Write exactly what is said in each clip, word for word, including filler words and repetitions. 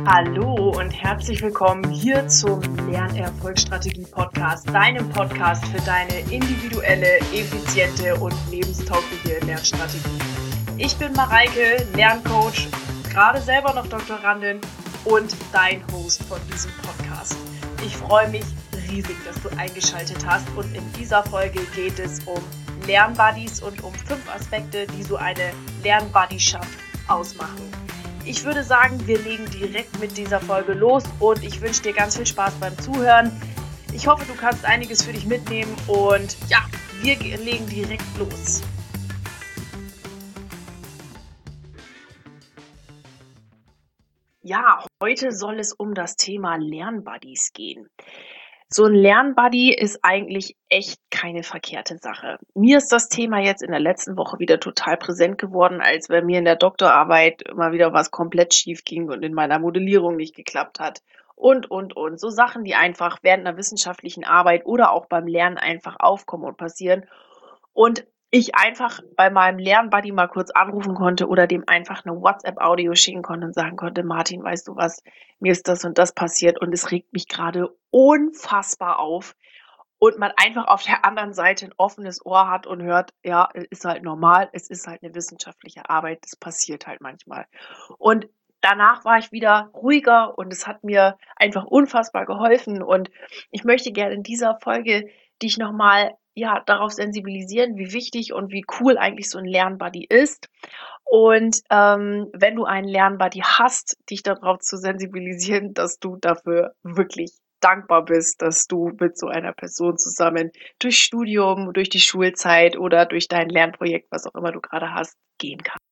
Hallo und herzlich willkommen hier zum Lernerfolgsstrategie-Podcast, deinem Podcast für deine individuelle, effiziente und lebenstaugliche Lernstrategie. Ich bin Mareike, Lerncoach, gerade selber noch Doktorandin und dein Host von diesem Podcast. Ich freue mich riesig, dass du eingeschaltet hast und in dieser Folge geht es um Lernbuddies und um fünf Aspekte, die so eine Lernbuddyschaft ausmachen. Ich würde sagen, wir legen direkt mit dieser Folge los und ich wünsche dir ganz viel Spaß beim Zuhören. Ich hoffe, du kannst einiges für dich mitnehmen und ja, wir legen direkt los. Ja, heute soll es um das Thema Lernbuddies gehen. So ein Lernbuddy ist eigentlich echt keine verkehrte Sache. Mir ist das Thema jetzt in der letzten Woche wieder total präsent geworden, als bei mir in der Doktorarbeit immer wieder was komplett schief ging und in meiner Modellierung nicht geklappt hat. Und, und, und. So Sachen, die einfach während einer wissenschaftlichen Arbeit oder auch beim Lernen einfach aufkommen und passieren. Und ich einfach bei meinem Lernbuddy mal kurz anrufen konnte oder dem einfach eine WhatsApp-Audio schicken konnte und sagen konnte, Martin, weißt du was, mir ist das und das passiert und es regt mich gerade unfassbar auf. Und man einfach auf der anderen Seite ein offenes Ohr hat und hört, ja, es ist halt normal, es ist halt eine wissenschaftliche Arbeit, das passiert halt manchmal. Und danach war ich wieder ruhiger und es hat mir einfach unfassbar geholfen. Und ich möchte gerne in dieser Folge dich nochmal ja, darauf sensibilisieren, wie wichtig und wie cool eigentlich so ein Lernbuddy ist. Und ähm, wenn du einen Lernbuddy hast, dich darauf zu sensibilisieren, dass du dafür wirklich dankbar bist, dass du mit so einer Person zusammen durch Studium, durch die Schulzeit oder durch dein Lernprojekt, was auch immer du gerade hast, gehen kannst.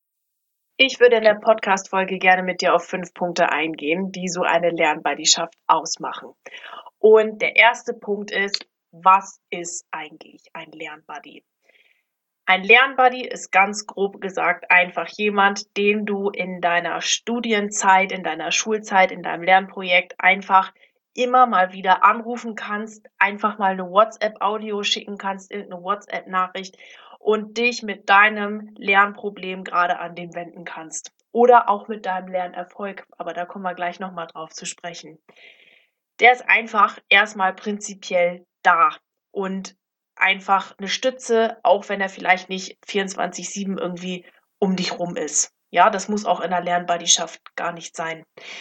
Ich würde in der Podcast-Folge gerne mit dir auf fünf Punkte eingehen, die so eine Lernbuddyschaft ausmachen. Und der erste Punkt ist, was ist eigentlich ein Lernbuddy? Ein Lernbuddy ist ganz grob gesagt einfach jemand, den du in deiner Studienzeit, in deiner Schulzeit, in deinem Lernprojekt einfach immer mal wieder anrufen kannst, einfach mal eine WhatsApp-Audio schicken kannst, irgendeine WhatsApp-Nachricht und dich mit deinem Lernproblem gerade an den wenden kannst. Oder auch mit deinem Lernerfolg, aber da kommen wir gleich nochmal drauf zu sprechen. Der ist einfach erstmal prinzipiell da und einfach eine Stütze, auch wenn er vielleicht nicht vierundzwanzig sieben irgendwie um dich rum ist. Ja, das muss auch in der Lernbuddyschaft gar nicht sein.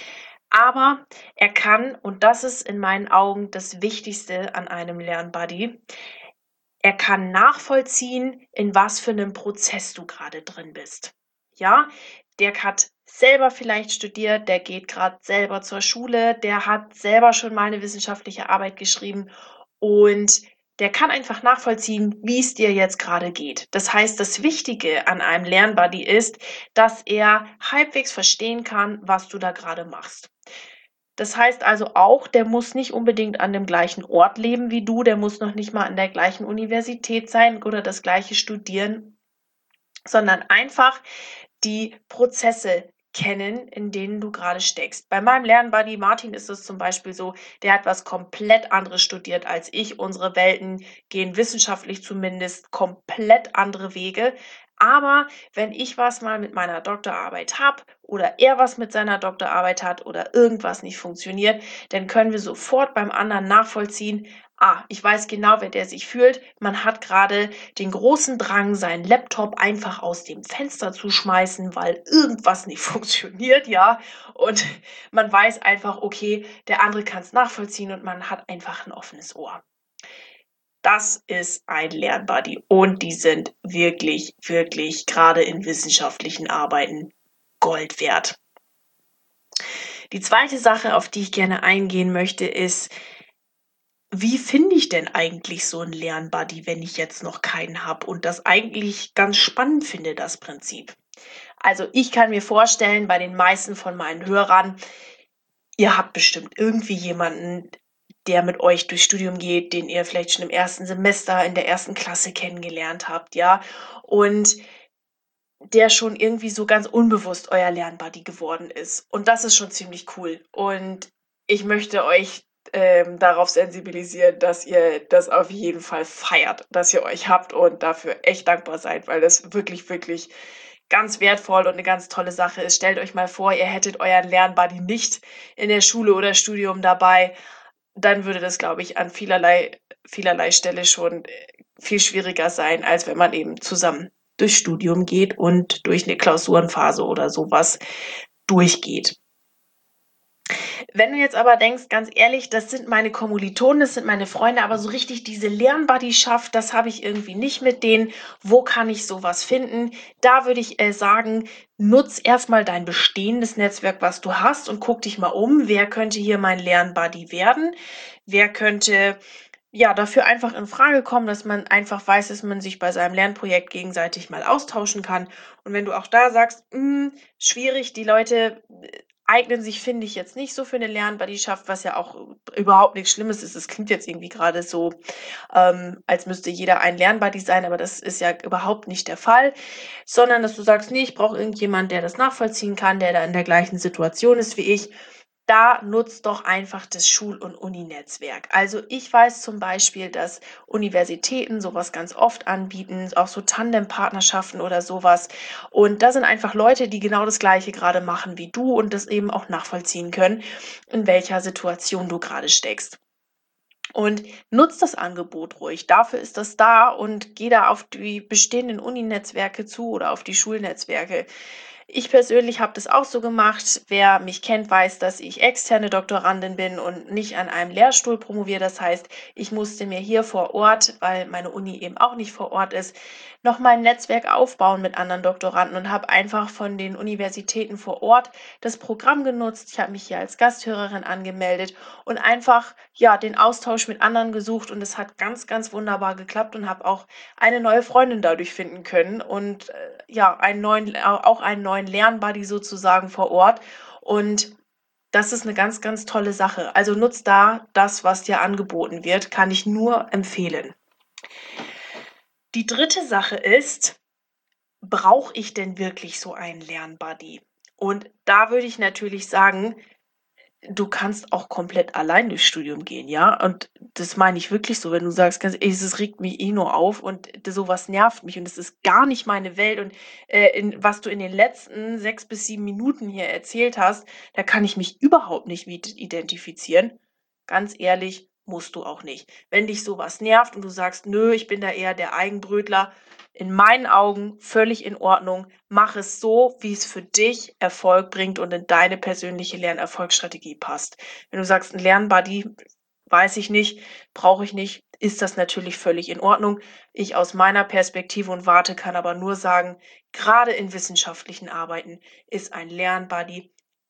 Aber er kann, und das ist in meinen Augen das Wichtigste an einem Lernbuddy, er kann nachvollziehen, in was für einem Prozess du gerade drin bist. Ja, der hat selber vielleicht studiert, der geht gerade selber zur Schule, der hat selber schon mal eine wissenschaftliche Arbeit geschrieben und der kann einfach nachvollziehen, wie es dir jetzt gerade geht. Das heißt, das Wichtige an einem Lernbuddy ist, dass er halbwegs verstehen kann, was du da gerade machst. Das heißt also auch, der muss nicht unbedingt an dem gleichen Ort leben wie du, der muss noch nicht mal an der gleichen Universität sein oder das gleiche studieren, sondern einfach die Prozesse kennen, in denen du gerade steckst. Bei meinem Lernbuddy Martin ist es zum Beispiel so, der hat was komplett anderes studiert als ich. Unsere Welten gehen wissenschaftlich zumindest komplett andere Wege. Aber wenn ich was mal mit meiner Doktorarbeit habe oder er was mit seiner Doktorarbeit hat oder irgendwas nicht funktioniert, dann können wir sofort beim anderen nachvollziehen, ah, ich weiß genau, wer der sich fühlt. Man hat gerade den großen Drang, seinen Laptop einfach aus dem Fenster zu schmeißen, weil irgendwas nicht funktioniert, ja. Und man weiß einfach, okay, der andere kann es nachvollziehen und man hat einfach ein offenes Ohr. Das ist ein Lernbuddy und die sind wirklich, wirklich gerade in wissenschaftlichen Arbeiten Gold wert. Die zweite Sache, auf die ich gerne eingehen möchte, ist, wie finde ich denn eigentlich so einen Lernbuddy, wenn ich jetzt noch keinen habe und das eigentlich ganz spannend finde, das Prinzip? Also ich kann mir vorstellen, bei den meisten von meinen Hörern, ihr habt bestimmt irgendwie jemanden, der mit euch durchs Studium geht, den ihr vielleicht schon im ersten Semester in der ersten Klasse kennengelernt habt, ja, und der schon irgendwie so ganz unbewusst euer Lernbuddy geworden ist. Und das ist schon ziemlich cool. Und ich möchte euch ähm, darauf sensibilisieren, dass ihr das auf jeden Fall feiert, dass ihr euch habt und dafür echt dankbar seid, weil das wirklich, wirklich ganz wertvoll und eine ganz tolle Sache ist. Stellt euch mal vor, ihr hättet euren Lernbuddy nicht in der Schule oder Studium dabei, dann würde das, glaube ich, an vielerlei vielerlei Stelle schon, äh, viel schwieriger sein, als wenn man eben zusammen durchs Studium geht und durch eine Klausurenphase oder sowas durchgeht. Wenn du jetzt aber denkst, ganz ehrlich, das sind meine Kommilitonen, das sind meine Freunde, aber so richtig diese Lernbuddyschaft, das habe ich irgendwie nicht mit denen. Wo kann ich sowas finden? Da würde ich äh, sagen, nutz erstmal dein bestehendes Netzwerk, was du hast, und guck dich mal um, wer könnte hier mein Lernbuddy werden? Wer könnte ja dafür einfach in Frage kommen, dass man einfach weiß, dass man sich bei seinem Lernprojekt gegenseitig mal austauschen kann. Und wenn du auch da sagst, hm, schwierig, die Leute äh, eignen sich, finde ich, jetzt nicht so für eine Lernbuddyschaft, was ja auch überhaupt nichts Schlimmes ist. Es klingt jetzt irgendwie gerade so, ähm, als müsste jeder ein Lernbuddy sein, aber das ist ja überhaupt nicht der Fall, sondern dass du sagst, nee, ich brauche irgendjemand, der das nachvollziehen kann, der da in der gleichen Situation ist wie ich. Da nutzt doch einfach das Schul- und Uninetzwerk. Also ich weiß zum Beispiel, dass Universitäten sowas ganz oft anbieten, auch so Tandempartnerschaften oder sowas. Und da sind einfach Leute, die genau das Gleiche gerade machen wie du und das eben auch nachvollziehen können, in welcher Situation du gerade steckst. Und nutzt das Angebot ruhig. Dafür ist das da, und geh da auf die bestehenden Uninetzwerke zu oder auf die Schulnetzwerke. Ich persönlich habe das auch so gemacht. Wer mich kennt, weiß, dass ich externe Doktorandin bin und nicht an einem Lehrstuhl promoviere. Das heißt, ich musste mir hier vor Ort, weil meine Uni eben auch nicht vor Ort ist, noch mal ein Netzwerk aufbauen mit anderen Doktoranden und habe einfach von den Universitäten vor Ort das Programm genutzt. Ich habe mich hier als Gasthörerin angemeldet und einfach ja den Austausch mit anderen gesucht, und es hat ganz, ganz wunderbar geklappt, und habe auch eine neue Freundin dadurch finden können und äh, ja, einen neuen, auch einen neuen Lernbuddy sozusagen vor Ort. Und das ist eine ganz, ganz tolle Sache. Also nutz da das, was dir angeboten wird, kann ich nur empfehlen. Die dritte Sache ist, brauche ich denn wirklich so einen Lernbuddy? Und da würde ich natürlich sagen, du kannst auch komplett allein durchs Studium gehen, ja? Und das meine ich wirklich so, wenn du sagst, ganz ehrlich, es regt mich eh nur auf und d sowas nervt mich und es ist gar nicht meine Welt, und, äh, in was du in den letzten sechs bis sieben Minuten hier erzählt hast, da kann ich mich überhaupt nicht mit identifizieren. Ganz ehrlich, musst du auch nicht. Wenn dich sowas nervt und du sagst: „Nö, ich bin da eher der Eigenbrötler“, in meinen Augen völlig in Ordnung. Mach es so, wie es für dich Erfolg bringt und in deine persönliche Lernerfolgsstrategie passt. Wenn du sagst, 'n Lernbuddy, weiß ich nicht, brauche ich nicht, ist das natürlich völlig in Ordnung. Ich aus meiner Perspektive und Warte kann aber nur sagen, gerade in wissenschaftlichen Arbeiten ist ein Lernbuddy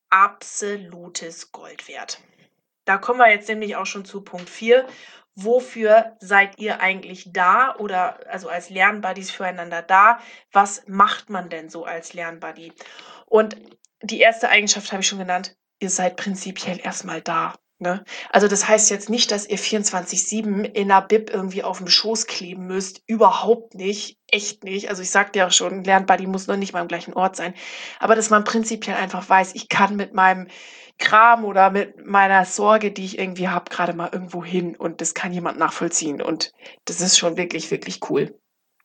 absolutes Gold wert. Da kommen wir jetzt nämlich auch schon zu Punkt vier. Wofür seid ihr eigentlich da, oder also als Lernbuddies füreinander da? Was macht man denn so als Lernbuddy? Und die erste Eigenschaft habe ich schon genannt, ihr seid prinzipiell erstmal da. Ne? Also das heißt jetzt nicht, dass ihr vierundzwanzig sieben in 'ner Bib irgendwie auf dem Schoß kleben müsst. Überhaupt nicht, echt nicht. Also ich sagte ja schon, 'n Lernbuddy muss noch nicht mal am gleichen Ort sein. Aber dass man prinzipiell einfach weiß, ich kann mit meinem Kram oder mit meiner Sorge, die ich irgendwie habe, gerade mal irgendwo hin, und das kann jemand nachvollziehen, und das ist schon wirklich, wirklich cool.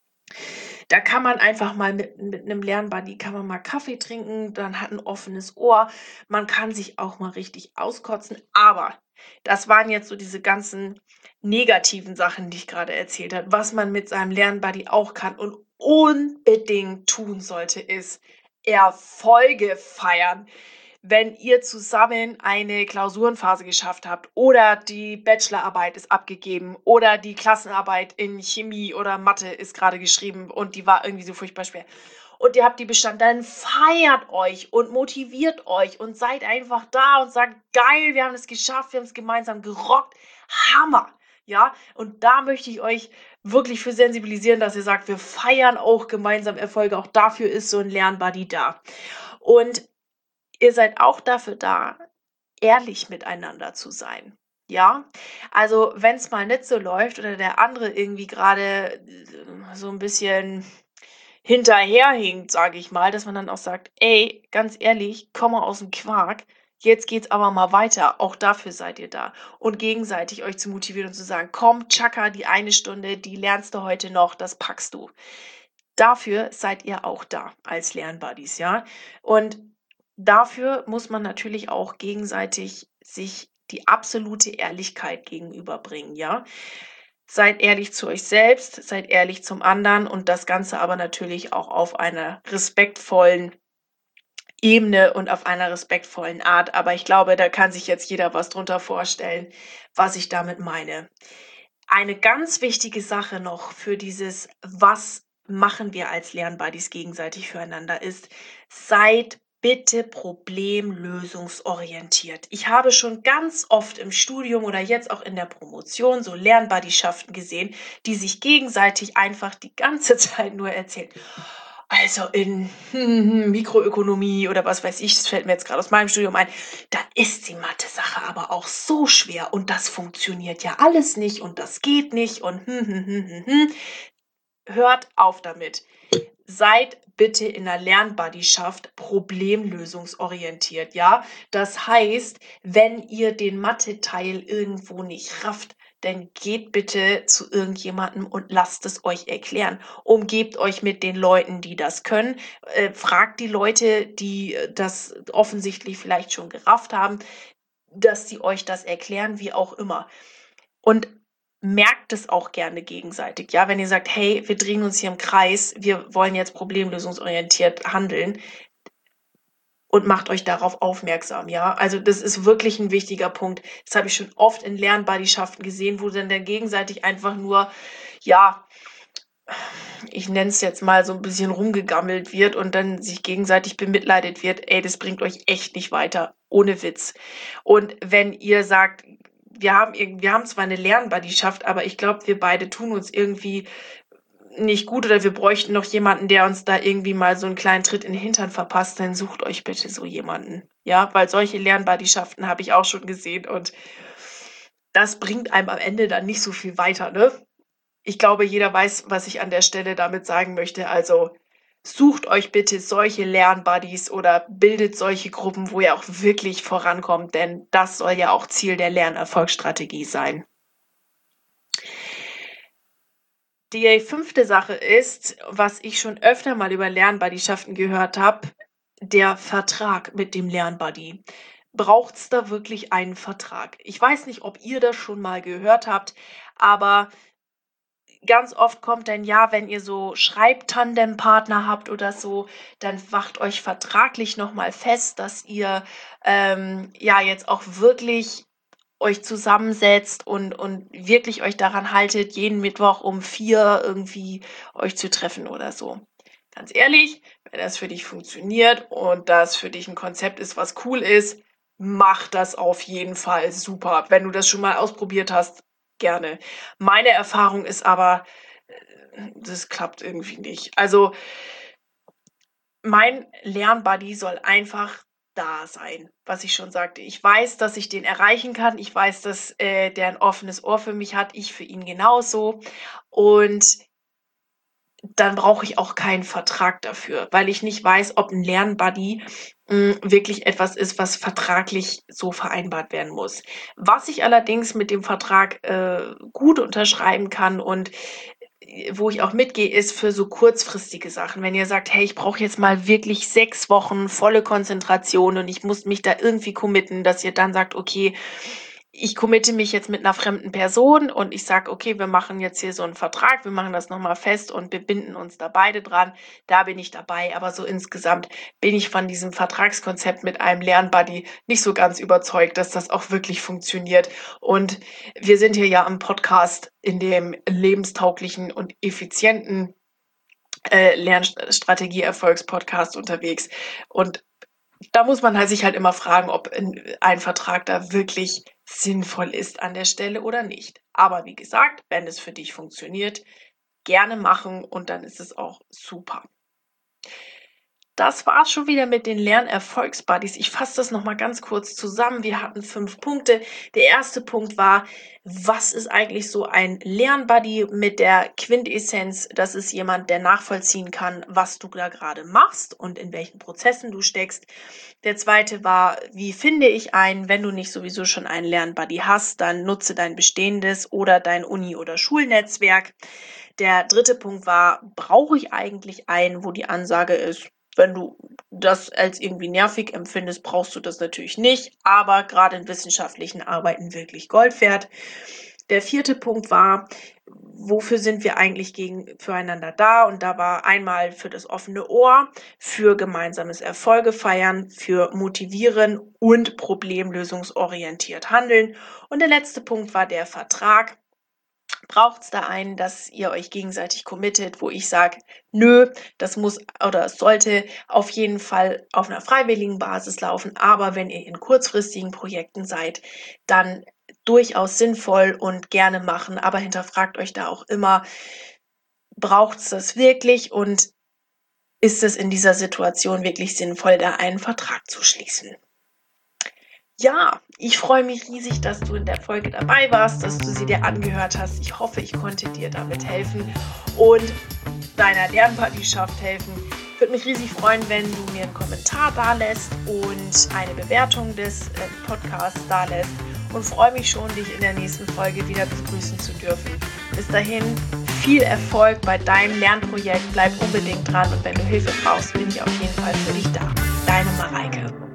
Da kann man einfach mal mit mit 'nem Lernbuddy kann man mal Kaffee trinken, dann hat 'n offenes Ohr. Man kann sich auch mal richtig auskotzen, aber das waren jetzt so diese ganzen negativen Sachen, die ich gerade erzählt habe. Was man mit seinem Lernbuddy auch kann und unbedingt tun sollte, ist Erfolge feiern. Wenn ihr zusammen eine Klausurenphase geschafft habt oder die Bachelorarbeit ist abgegeben oder die Klassenarbeit in Chemie oder Mathe ist gerade geschrieben und die war irgendwie so furchtbar schwer und ihr habt die bestanden, dann feiert euch und motiviert euch und seid einfach da und sagt: „Geil, wir haben es geschafft, wir haben es gemeinsam gerockt. Hammer!“ Ja, und da möchte ich euch wirklich für sensibilisieren, dass ihr sagt: „Wir feiern auch gemeinsam Erfolge.“ Auch dafür ist so 'n Lernbuddy da. Und ihr seid auch dafür da, ehrlich miteinander zu sein. Ja? Also, wenn's mal nicht so läuft oder der andere irgendwie gerade äh, so ein bisschen hinterherhinkt, sage ich mal, dass man dann auch sagt: „Ey, ganz ehrlich, komm mal aus'm Quark. Jetzt geht's aber mal weiter.“ Auch dafür seid ihr da. Und gegenseitig euch zu motivieren und zu sagen: „Komm, tschakka, die eine Stunde, die lernst du heute noch, das packst du.“ dafür seid ihr auch da als Lernbuddies, ja? Und dafür muss man natürlich auch gegenseitig sich die absolute Ehrlichkeit gegenüberbringen, ja? Seid ehrlich zu euch selbst, seid ehrlich zum anderen und das Ganze aber natürlich auch auf einer respektvollen Ebene und auf einer respektvollen Art. Aber ich glaube, da kann sich jetzt jeder was drunter vorstellen, was ich damit meine. Eine ganz wichtige Sache noch für dieses, was machen wir als Lernbuddies gegenseitig füreinander ist, seid bitte problemlösungsorientiert. Ich habe schon ganz oft im Studium oder jetzt auch in der Promotion so Lernbuddieschaften gesehen, die sich gegenseitig einfach die ganze Zeit nur erzählen. Also in Mikroökonomie oder was weiß ich, das fällt mir jetzt gerade aus meinem Studium ein, da ist die Mathe-Sache aber auch so schwer und das funktioniert ja alles nicht und das geht nicht und hm, hm, hm, hm, hm. Hört auf damit. Seid bitte in der Lernbuddyschaft problemlösungsorientiert, ja? Das heißt, wenn ihr den Mathe-Teil irgendwo nicht rafft, dann geht bitte zu irgendjemandem und lasst es euch erklären. Umgebt euch mit den Leuten, die das können. Äh, fragt die Leute, die äh, das offensichtlich vielleicht schon gerafft haben, dass sie euch das erklären, wie auch immer. Und merkt es auch gerne gegenseitig, ja, wenn ihr sagt, hey, wir drehen uns hier im Kreis, wir wollen jetzt problemlösungsorientiert handeln und macht euch darauf aufmerksam, ja. Also das ist wirklich ein wichtiger Punkt. Das habe ich schon oft in Lernbuddieschaften gesehen, wo dann der gegenseitig einfach nur, ja, ich nenne es jetzt mal so ein bisschen rumgegammelt wird und dann sich gegenseitig bemitleidet wird. Ey, das bringt euch echt nicht weiter, ohne Witz. Und wenn ihr sagt, wir haben irgend wir haben zwar eine Lernbuddyschaft, aber ich glaube, wir beide tun uns irgendwie nicht gut oder wir bräuchten noch jemanden, der uns da irgendwie mal so einen kleinen Tritt in den Hintern verpasst, dann sucht euch bitte so jemanden. Ja, weil solche Lernbuddieschaften habe ich auch schon gesehen und das bringt einem am Ende dann nicht so viel weiter, ne? Ich glaube, jeder weiß, was ich an der Stelle damit sagen möchte. Also sucht euch bitte solche Lernbuddies oder bildet solche Gruppen, wo ihr auch wirklich vorankommt, denn das soll ja auch Ziel der Lernerfolgsstrategie sein. Die fünfte Sache ist, was ich schon öfter mal über Lernbuddieschaften gehört habe, der Vertrag mit dem Lernbuddy. Braucht's da wirklich einen Vertrag? Ich weiß nicht, ob ihr das schon mal gehört habt, aber ganz oft kommt dann, ja, wenn ihr so Schreibtandempartner habt oder so, dann macht euch vertraglich noch mal fest, dass ihr, ähm, ja, jetzt auch wirklich euch zusammensetzt und und wirklich euch daran haltet, jeden Mittwoch um vier irgendwie euch zu treffen oder so. Ganz ehrlich, wenn das für dich funktioniert und das für dich ein Konzept ist, was cool ist, mach das auf jeden Fall super. Wenn du das schon mal ausprobiert hast, gerne. Meine Erfahrung ist aber, äh, das klappt irgendwie nicht. Also, mein Lernbuddy soll einfach da sein, was ich schon sagte. Ich weiß, dass ich den erreichen kann. Ich weiß, dass, äh, der ein offenes Ohr für mich hat, ich für ihn genauso. Und dann brauche ich auch keinen Vertrag dafür, weil ich nicht weiß, ob ein Lernbuddy, hm, wirklich etwas ist, was vertraglich so vereinbart werden muss. Was ich allerdings mit dem Vertrag, äh, gut unterschreiben kann und, äh, wo ich auch mitgehe, ist für so kurzfristige Sachen. Wenn ihr sagt: „Hey, ich brauche jetzt mal wirklich sechs Wochen volle Konzentration und ich muss mich da irgendwie committen“, dass ihr dann sagt: „Okay, ich committe mich jetzt mit einer fremden Person und ich sage: „Okay, wir machen jetzt hier so einen Vertrag, wir machen das noch mal fest und wir binden uns da beide dran.“ Da bin ich dabei, aber so insgesamt bin ich von diesem Vertragskonzept mit einem Lernbuddy nicht so ganz überzeugt, dass das auch wirklich funktioniert. Und wir sind hier ja am Podcast in dem lebenstauglichen und effizienten, äh, Lernstrategie-Erfolgspodcast unterwegs. Und da muss man halt sich halt immer fragen, ob ein ein Vertrag da wirklich sinnvoll ist an der Stelle oder nicht. Aber wie gesagt, wenn es für dich funktioniert, gerne machen und dann ist es auch super. Das war's schon wieder mit den Lernerfolgsbuddies. Ich fasse das nochmal ganz kurz zusammen. Wir hatten fünf Punkte. Der erste Punkt war, was ist eigentlich so ein Lernbuddy mit der Quintessenz? Das ist jemand, der nachvollziehen kann, was du da gerade machst und in welchen Prozessen du steckst. Der zweite war, wie finde ich einen? Wenn du nicht sowieso schon einen Lernbuddy hast, dann nutze dein bestehendes oder dein Uni- oder Schulnetzwerk. Der dritte Punkt war, brauche ich eigentlich einen, wo die Ansage ist, wenn du das als irgendwie nervig empfindest, brauchst du das natürlich nicht, aber gerade in wissenschaftlichen Arbeiten wirklich Gold wert. Der vierte Punkt war, wofür sind wir eigentlich gegen, füreinander da? Und da war einmal für das offene Ohr, für gemeinsames Erfolge feiern, für motivieren und problemlösungsorientiert handeln. Und der letzte Punkt war der Vertrag. Braucht es da einen, dass ihr euch gegenseitig committet, wo ich sage, nö, das muss oder es sollte auf jeden Fall auf einer freiwilligen Basis laufen, aber wenn ihr in kurzfristigen Projekten seid, dann durchaus sinnvoll und gerne machen, aber hinterfragt euch da auch immer, braucht es das wirklich und ist es in dieser Situation wirklich sinnvoll, da einen Vertrag zu schließen? Ja, ich freue mich riesig, dass du in der Folge dabei warst, dass du sie dir angehört hast. Ich hoffe, ich konnte dir damit helfen und deiner Lernpartnerschaft helfen. Ich würde mich riesig freuen, wenn du mir einen Kommentar da lässt und eine Bewertung des äh, Podcasts da lässt und freue mich schon, dich in der nächsten Folge wieder begrüßen zu dürfen. Bis dahin, viel Erfolg bei deinem Lernprojekt. Bleib unbedingt dran und wenn du Hilfe brauchst, bin ich auf jeden Fall für dich da. Deine Mareike.